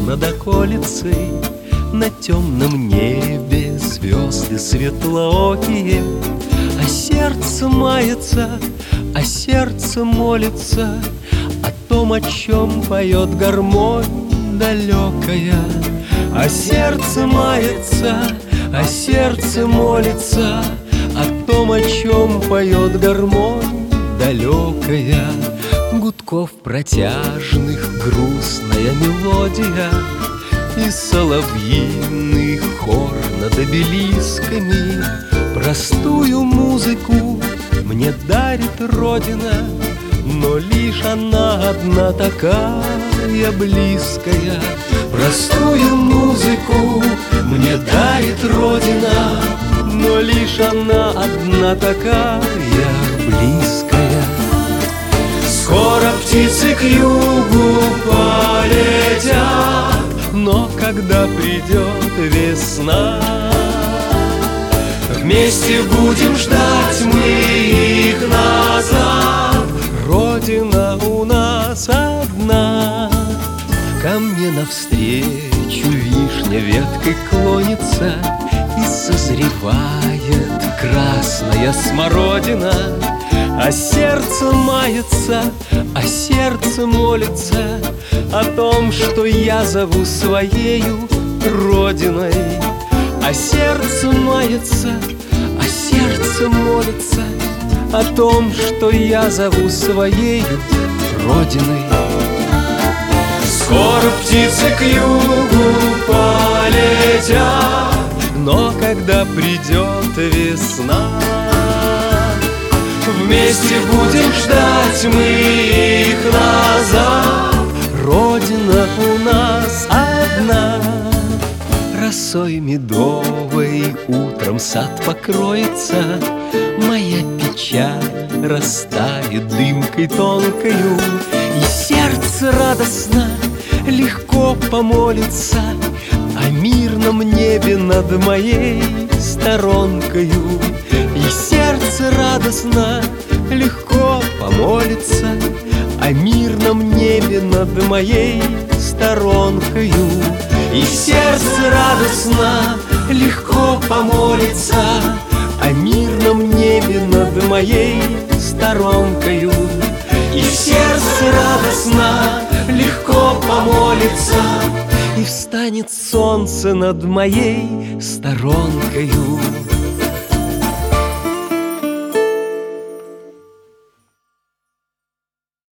над околицей, на темном небе звезды светлоокие, а сердце мается, а сердце молится о том, о чем поет гармонь далекая. А сердце мается, а сердце молится о том, о чем поет гармонь далекая. Гудков протяжных грустная мелодия, и соловьиный хор над обелисками. Простую музыку мне дарит Родина, но лишь она одна такая близкая. Простую музыку мне дарит Родина, но лишь она одна такая близкая. Скоро птицы к югу полетят, но когда придет весна, вместе будем ждать мы их назад. Родина у нас одна. Ко мне навстречу вишня веткой клонится, и созревает красная смородина. А сердце мается, а сердце молится о том, что я зову своею Родиной. А сердце мается, а сердце молится о том, что я зову своею Родиной. Скоро птицы к югу полетят, но когда придет весна, вместе будем ждать мы их назад. Родина у нас одна. Росой медовой утром сад покроется, моя печаль растает дымкой тонкою, и сердце радостно легко помолится о мирном небе над моей сторонкою. И сердце радостно легко помолится о мирном небе над моей сторонкою. И сердце радостно легко помолится о мирном небе над моей сторонкою. И сердце радостно легко помолится, и встанет солнце над моей сторонкою.